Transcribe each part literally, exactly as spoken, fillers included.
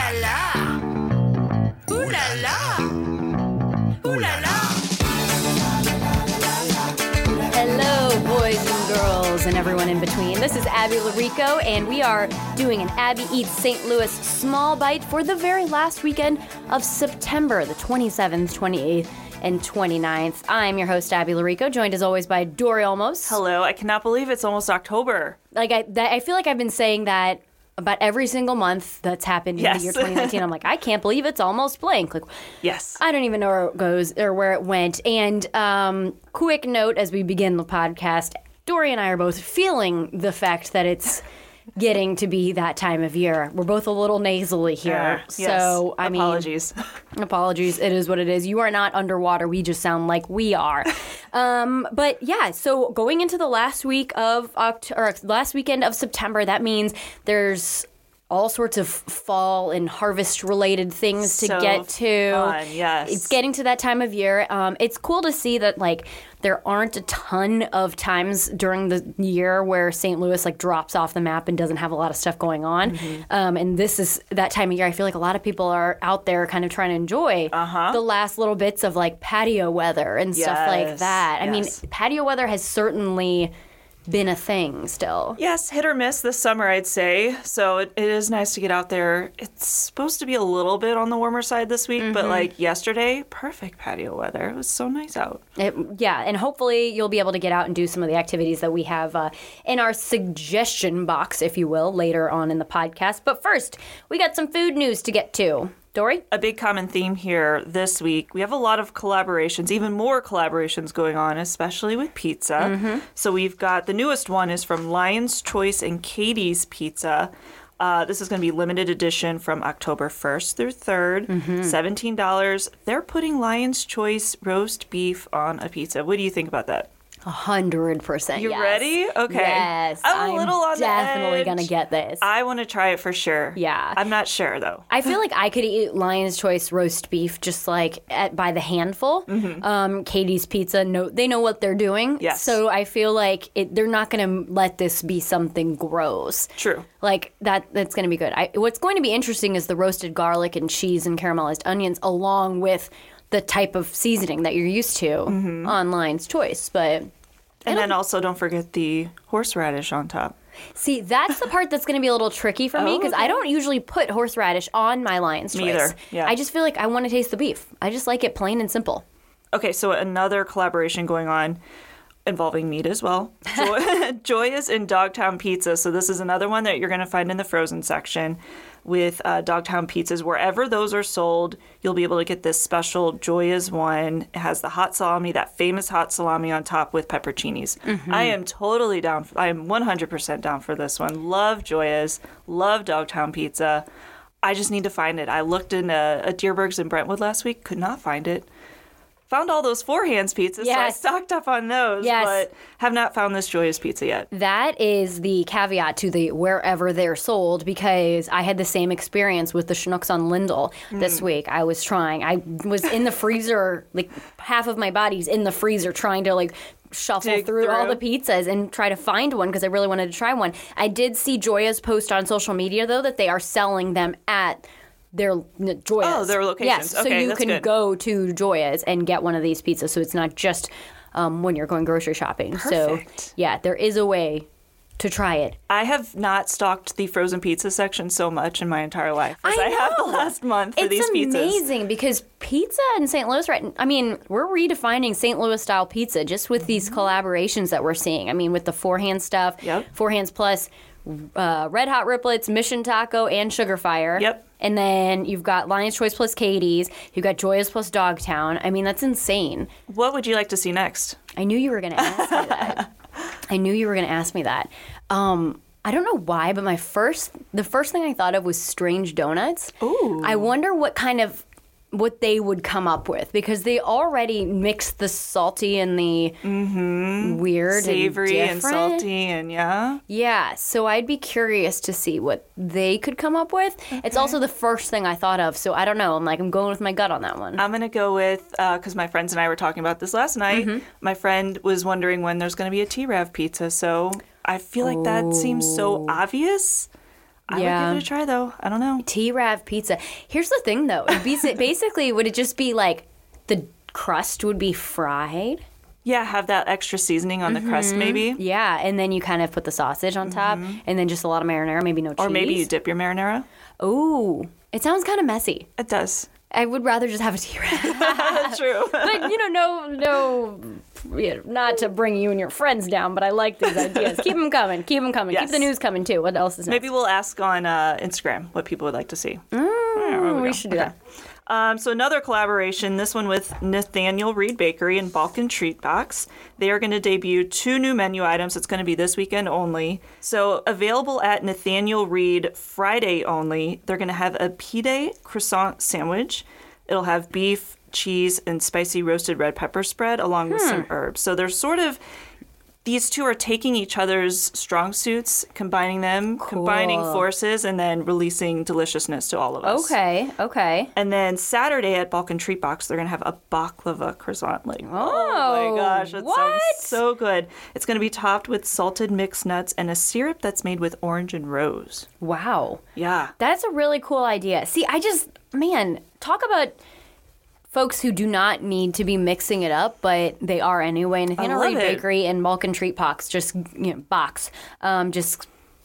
la la. Ooh la la. Ooh la la. Hello, boys and girls, and everyone in between. This is Abby Larico, and we are doing an Abby Eats Saint Louis small bite for the very last weekend of September, the twenty-seventh, twenty-eighth, and twenty-ninth. I'm your host, Abby Larico, joined as always by Dory Olmos. Hello, I cannot believe it's almost October. Like I, that, I feel like I've been saying that about every single month that's happened in Yes. the year twenty nineteen. I'm like, I can't believe it's almost blank. Like, Yes. I don't even know where it goes or where it went. And um, quick note as we begin the podcast, Dory and I are both feeling the fact that it's getting to be that time of year. We're both a little nasally here. Uh, so, yes. I mean, Apologies. apologies. It is what it is. You are not underwater. We just sound like we are. um, but yeah, so going into the last week of Oct- or last weekend of September, that means there's all sorts of fall and harvest related things to So get to. fun, yes. It's getting to that time of year. Um, it's cool to see that like there aren't a ton of times during the year where Saint Louis like drops off the map and doesn't have a lot of stuff going on. Mm-hmm. Um, and this is that time of year. I feel like a lot of people are out there kind of trying to enjoy Uh-huh. the last little bits of like patio weather and stuff like Yes, that. I yes. mean, patio weather has certainly been a thing still. Yes, hit or miss this summer, I'd say. So it, it is nice to get out there. It's supposed to be a little bit on the warmer side this week, but like yesterday, perfect patio weather. It was so nice out. It, yeah, and hopefully you'll be able to get out and do some of the activities that we have uh, in our suggestion box, if you will, later on in the podcast. But first, we got some food news to get to. Dory? A big common theme here this week. We have a lot of collaborations, even more collaborations going on, especially with pizza. So we've got the newest one is from Lion's Choice and Katie's Pizza. Uh, this is going to be limited edition from October first through third, seventeen dollars. They're putting Lion's Choice roast beef on a pizza. What do you think about that? A hundred percent. You yes. ready? Okay. Yes. I'm a little on the definitely edge. gonna get this. I want to try it for sure. Yeah. I'm not sure, though. I feel like I could eat Lion's Choice roast beef just like at, by the handful. Um, Katie's Pizza, no, they know what they're doing. Yes. So I feel like it, they're not going to let this be something gross. True. Like that, that's going to be good. I, what's going to be interesting is the roasted garlic and cheese and caramelized onions, along with the type of seasoning that you're used to on Lion's Choice. But And then also don't forget the horseradish on top. see, that's the part that's going to be a little tricky for me Oh, because okay. I don't usually put horseradish on my Lion's Me Choice. either, yeah. I just feel like I want to taste the beef. I just like it plain and simple. Okay, so another collaboration going on involving meat as well. Joy, Joyous and Dogtown Pizza. So this is another one that you're going to find in the frozen section with uh, Dogtown Pizzas. Wherever those are sold, you'll be able to get this special Joyous one. It has the hot salami, that famous hot salami on top with pepperoncinis. I am totally down. For, I am one hundred percent down for this one. Love Joyous. Love Dogtown Pizza. I just need to find it. I looked in uh, at Deerberg's in Brentwood last week. Could not find it. Found all those Four Hands pizzas, Yes. so I stocked up on those, Yes. but have not found this Joyous Pizza yet. That is the caveat to the wherever they're sold because I had the same experience with the Schnucks on Lindell this week. I was trying. I was in the freezer, like half of my body's in the freezer trying to like shuffle Dig through, all through. the pizzas and try to find one because I really wanted to try one. I did see Joya's post on social media though that they are selling them at their n- Joya's. Oh, their locations. Yes, so Okay, you that's can good. go to Joya's and get one of these pizzas. So it's not just um, when you're going grocery shopping. Perfect. So yeah, there is a way to try it. I have not stocked the frozen pizza section so much in my entire life as I I, have the know. last month for It's these pizzas. amazing because pizza in Saint Louis, right? I mean, we're redefining Saint Louis style pizza just with these collaborations that we're seeing. I mean, with the Four Hands stuff, Yep. Four Hands Plus, uh, Red Hot Riplets, Mission Taco, and Sugar Fire. Yep. And then you've got Lion's Choice plus Katie's. You've got Joyous plus Dogtown. I mean, that's insane. What would you like to see next? I knew you were going to ask me that. I knew you were going to ask me that. Um, I don't know why, but my first, the first thing I thought of was Strange Donuts. Ooh. I wonder what kind of, what they would come up with because they already mixed the salty and the weird Savory and, and different. salty and yeah. Yeah, so I'd be curious to see what they could come up with. It's also the first thing I thought of, so I don't know. I'm like, I'm going with my gut on that one. I'm going to go with, because my friends and I were talking about this last night, Mm-hmm. my friend was wondering when there's going to be a T-Rav pizza, so I feel like that seems so obvious. I Yeah. would give it a try, though. I don't know. T-Rav pizza. Here's the thing, though. It'd be, basically, would it just be like the crust would be fried? Yeah, have that extra seasoning on the crust, maybe. Yeah, and then you kind of put the sausage on top, and then just a lot of marinara, maybe no cheese. Or maybe you dip your marinara. Ooh, it sounds kind of messy. It does. I would rather just have a T-Rav. True. But, you know, no, no, you know, not to bring you and your friends down, but I like these ideas. Keep them coming. Keep them coming. Yes. Keep the news coming, too. What else is next? Maybe we'll ask on uh, Instagram what people would like to see. Mm, we, we should do Okay. that. Um, so another collaboration, this one with Nathaniel Reed Bakery and Balkan Treat Box. They are going to debut two new menu items. It's going to be this weekend only. So available at Nathaniel Reed Friday only. They're going to have a pide croissant sandwich. It'll have beef, cheese, and spicy roasted red pepper spread along with some herbs. So they're sort of... These two are taking each other's strong suits, combining them, combining forces, and then releasing deliciousness to all of us. Okay, okay. And then Saturday at Balkan Treat Box, they're going to have a baklava croissant. Like, oh, Oh, my gosh, that what? sounds so good. It's going to be topped with salted mixed nuts and a syrup that's made with orange and rose. Wow. Yeah. That's a really cool idea. See, I just, man, talk about folks who do not need to be mixing it up, but they are anyway. Nathaniel love Reed it. Bakery and Balkan Treat Box, just, you know, box, um, just,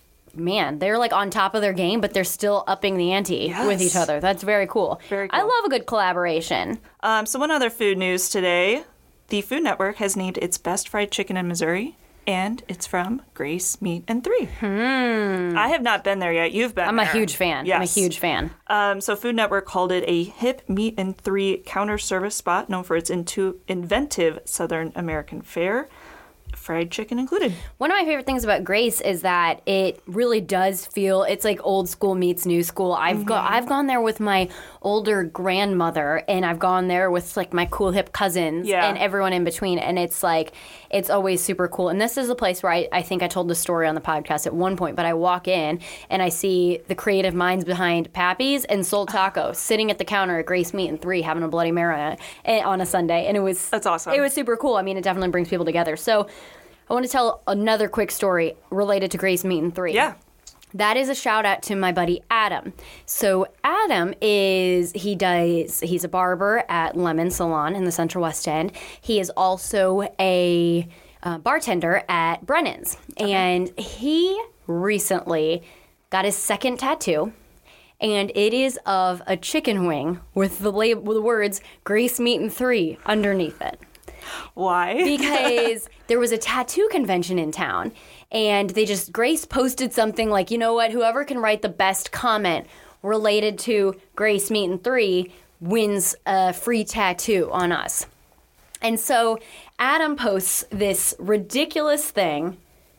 man, they're like on top of their game, but they're still upping the ante Yes. with each other. That's very cool. Very I cool. love a good collaboration. Um, so one other food news today. The Food Network has named its best fried chicken in Missouri, and it's from Grace Meat and Three. Hmm. I have not been there yet. You've been I'm there. a huge fan. Yes. I'm a huge fan. Um, so Food Network called it a hip meat and three counter service spot known for its into inventive Southern American fare, fried chicken included. One of my favorite things about Grace is that it really does feel it's like old school meets new school. I've Mm-hmm. go I've gone there with my older grandmother, and I've gone there with like my cool hip cousins Yeah. and everyone in between, and it's like it's always super cool. And this is a place where I, I think I told the story on the podcast at one point, but I walk in and I see the creative minds behind Pappy's and Soul Taco sitting at the counter at Grace Meat and Three having a Bloody Mary on, it, on a Sunday, and it was That's awesome. It was super cool. I mean, it definitely brings people together. So I want to tell another quick story related to Grace Meat and Three. Yeah. That is a shout out to my buddy Adam. So Adam is he does he's a barber at Lemon Salon in the Central West End. He is also a uh, bartender at Brennan's, and he recently got his second tattoo. And it is of a chicken wing with the lab- with the words Grace Meat and Three underneath it. Why? Because there was a tattoo convention in town, and they just Grace posted something like, you know what, whoever can write the best comment related to Grace Meat and Three wins a free tattoo on us. And so Adam posts this ridiculous thing,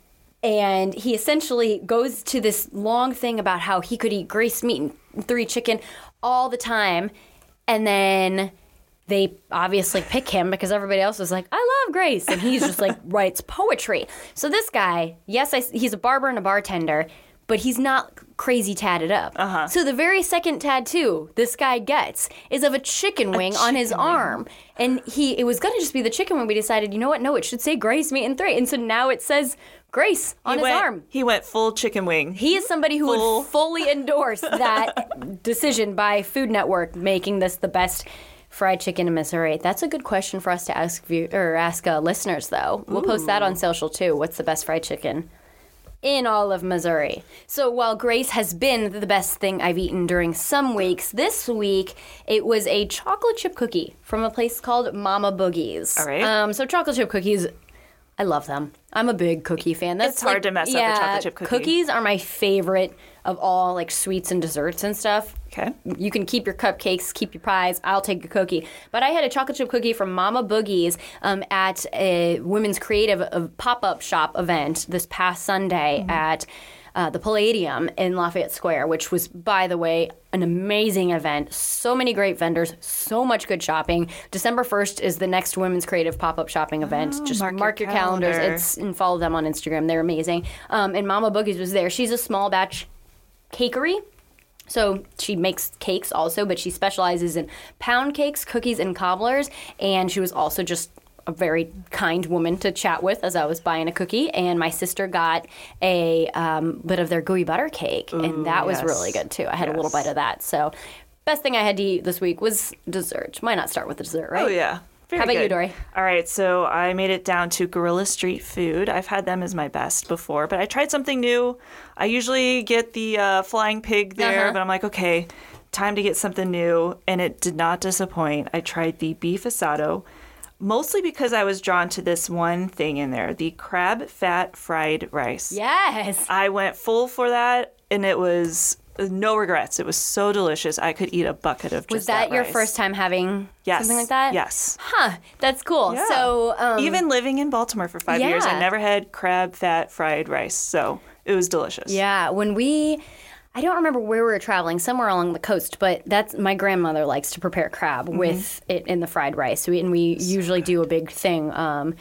and he essentially goes to this long thing about how he could eat Grace Meat and Three chicken all the time, and then they obviously pick him because everybody else is like, I love Grace. And he's just like, writes poetry. So this guy, yes, I, he's a barber and a bartender, but he's not crazy tatted up. Uh-huh. So the very second tattoo this guy gets is of a chicken wing on his arm. And he it was going to just be the chicken wing, but he decided, you know what? No, it should say Grace Meat and Three. And so now it says Grace on he his went, arm. He went full chicken wing. He is somebody who Full. would fully endorse that decision by Food Network, making this the best fried chicken in Missouri. That's a good question for us to ask view or ask uh, listeners, though. We'll post that on social too. What's the best fried chicken in all of Missouri? So while Grace has been the best thing I've eaten during some weeks, this week it was a chocolate chip cookie from a place called Mama Boogie's. All right. Um, so chocolate chip cookies, I love them. I'm a big cookie fan. That's It's hard like- to mess up a yeah, chocolate chip cookie. Cookies are my favorite of all, like sweets and desserts and stuff. Okay. You can keep your cupcakes, keep your pies. I'll take a cookie. But I had a chocolate chip cookie from Mama Boogie's um, at a women's creative uh, pop-up shop event this past Sunday Mm-hmm. at uh, the Palladium in Lafayette Square, which was, by the way, an amazing event. So many great vendors, so much good shopping. December first is the next women's creative pop-up shopping event. Oh, Just mark mark, your your, calendars. calendar. It's and follow them on Instagram. They're amazing. Um, and Mama Boogie's was there. She's a small batch cakery. So she makes cakes also, but she specializes in pound cakes, cookies, and cobblers. And she was also just a very kind woman to chat with as I was buying a cookie. And my sister got a um, bit of their gooey butter cake, Ooh, and that was yes. really good too. I had Yes. a little bite of that. So, best thing I had to eat this week was dessert. Why not start with the dessert, right? Oh, yeah. Very How about you, good. Dory? All right, so I made it down to Gorilla Street Food. I've had them as my best before, but I tried something new. I usually get the uh, flying pig there, Uh-huh. but I'm like, okay, time to get something new, and it did not disappoint. I tried the beef asado, mostly because I was drawn to this one thing in there, the crab fat fried rice. Yes. I went full for that, and it was no regrets. It was so delicious. I could eat a bucket of just Was that, your rice. first time having Yes. something like that? Yes. Huh. That's cool. Yeah. So, um, Even living in Baltimore for five years, yeah. I never had crab fat fried rice, so it was delicious. yeah, when we, I don't remember where we were traveling, somewhere along the coast, but that's my grandmother likes to prepare crab Mm-hmm. with it in the fried rice. So we, and we usually do a big thing. Um,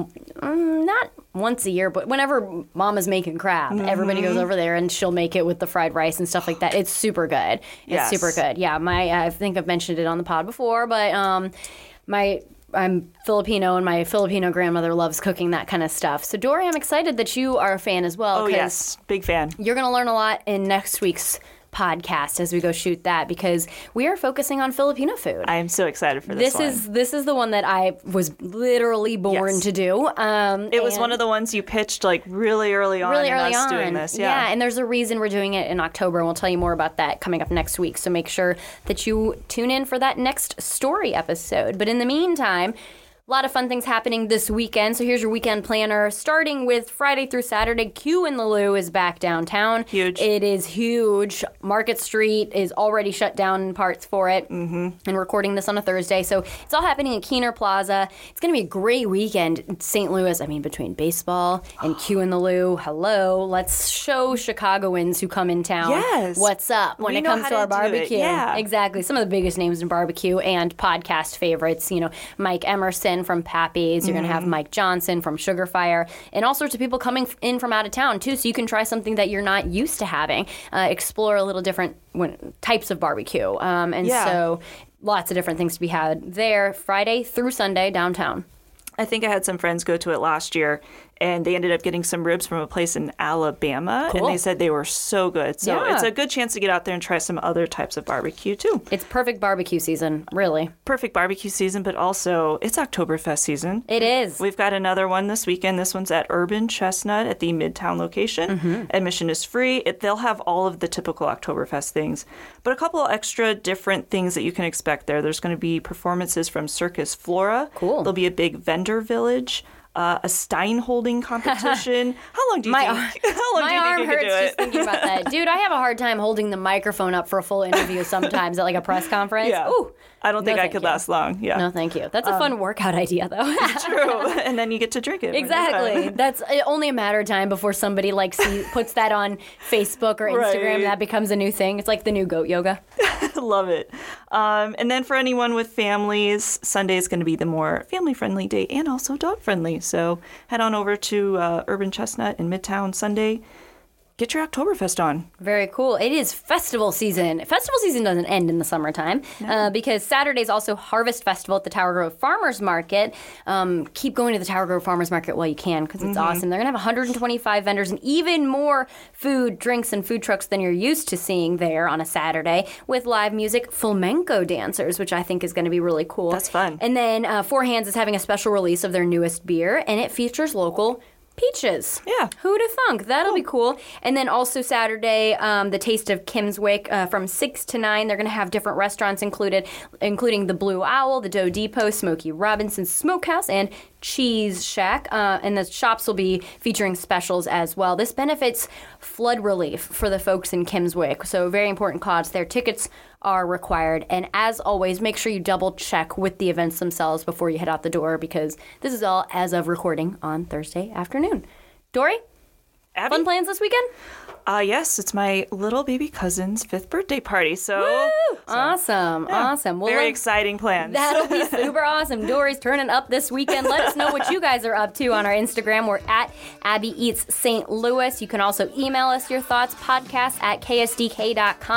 mm, not once a year, but whenever Mama's making crab, everybody Mm-hmm. goes over there and she'll make it with the fried rice and stuff like that. It's super good. It's Yes. super good. Yeah, my I think I've mentioned it on the pod before, but um, my I'm Filipino and my Filipino grandmother loves cooking that kind of stuff. So Dory, I'm excited that you are a fan as well. Oh, 'cause yes. Big fan. you're going to learn a lot in next week's podcast as we go shoot that, because we are focusing on Filipino food. I am so excited for this, This one. is this is the one that I was literally born Yes. to do. Um, It was and one of the ones you pitched like really early on really in early us on. doing this. Yeah. and there's a reason we're doing it in October, and we'll tell you more about that coming up next week. So make sure that you tune in for that next story episode. But in the meantime, a lot of fun things happening this weekend. So here's your weekend planner. Starting with Friday through Saturday, Q in the Lou is back downtown. Huge. It is huge. Market Street is already shut down in parts for it. Mm-hmm. And we're recording this on a Thursday. So it's all happening at Keener Plaza. It's going to be a great weekend in Saint Louis. I mean, between baseball and Q in the Lou. Hello. Let's show Chicagoans who come in town Yes. what's up when We it know comes how to our to do it. barbecue. Yeah. Exactly. Some of the biggest names in barbecue and podcast favorites. You know, Mike Emerson from Pappy's. You're going to have Mike Johnson from Sugar Fire, and all sorts of people coming f- in from out of town too. So you can try something that you're not used to having. Uh, explore a little different when, types of barbecue, um, and Yeah. so lots of different things to be had there. Friday through Sunday downtown. I think I had some friends go to it last year, and they ended up getting some ribs from a place in Alabama, Cool. and they said they were so good. So Yeah. it's a good chance to get out there and try some other types of barbecue too. It's perfect barbecue season, really. Perfect barbecue season, but also it's Oktoberfest season. It is. We've got another one this weekend. This one's at Urban Chestnut at the Midtown location. Mm-hmm. Admission is free. It, they'll have all of the typical Oktoberfest things, but a couple extra different things that you can expect there. There's going to be performances from Circus Flora. Cool. There'll be a big vendor village. Uh, a Stein holding competition. How long do you My think? arm, How long my do you arm think you hurts could do just it? thinking about that. Dude, I have a hard time holding the microphone up for a full interview sometimes at like a press conference. Yeah. Ooh, I don't no, think I thank could you. last long. Yeah. No, thank you. That's a fun workout idea, though. True. And then you get to drink it. when you're Exactly. done. That's uh, only a matter of time before somebody like see, puts that on Facebook or Instagram. Right. That becomes a new thing. It's like the new goat yoga. Love it. Um, and then for anyone with families, Sunday is going to be the more family-friendly day and also dog-friendly. So head on over to uh, Urban Chestnut in Midtown Sunday. Get your Oktoberfest on. Very cool. It is festival season. Festival season doesn't end in the summertime uh, because Saturday is also Harvest Festival at the Tower Grove Farmers Market. Um, keep going to the Tower Grove Farmers Market while you can because it's awesome. They're going to have one hundred twenty-five vendors and even more food, drinks, and food trucks than you're used to seeing there on a Saturday with live music, flamenco dancers, which I think is going to be really cool. That's fun. And then uh, Four Hands is having a special release of their newest beer, and it features local peaches. Yeah. Who'da thunk? That'll be cool. And then also Saturday, um, the Taste of Kimswick uh, from six to nine. They're going to have different restaurants included, including the Blue Owl, the Dough Depot, Smokey Robinson's Smokehouse, and Cheese Shack. Uh, and the shops will be featuring specials as well. This benefits flood relief for the folks in Kimswick. So very important cause there. Tickets are required. And as always, make sure you double check with the events themselves before you head out the door because this is all as of recording on Thursday afternoon. Dory, Abby? fun plans this weekend? Uh, yes, it's my little baby cousin's fifth birthday party. So, Woo! Awesome, yeah, awesome. Well, very let- exciting plans. That'll be super awesome. Dory's turning up this weekend. Let us know what you guys are up to on our Instagram. We're at Abby Eats Saint Louis. You can also email us your thoughts, podcast at K S D K dot com.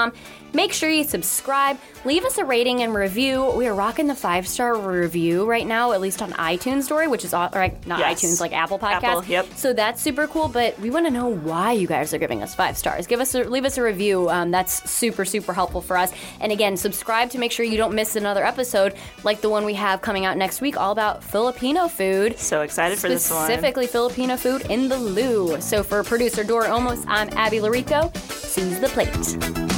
Make sure you subscribe. Leave us a rating and review. We are rocking the five-star review right now, at least on iTunes Story, which is, aw- or like, not Yes. iTunes, like Apple Podcasts. Apple, yep. So that's super cool, but we want to know why you guys are giving us five stars. Give us a, leave us a review. Um, that's super, super helpful for us. And again, subscribe to make sure you don't miss another episode like the one we have coming out next week, all about Filipino food. So excited for this one. Specifically Filipino food in the Lou. So for producer Dora Olmos, I'm Abby Larico. Seize the plate.